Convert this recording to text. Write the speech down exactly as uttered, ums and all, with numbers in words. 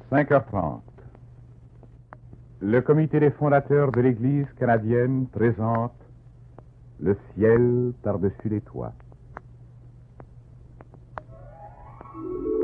cinq heures trente. Le comité des fondateurs de l'Église canadienne présente Le ciel par-dessus les toits.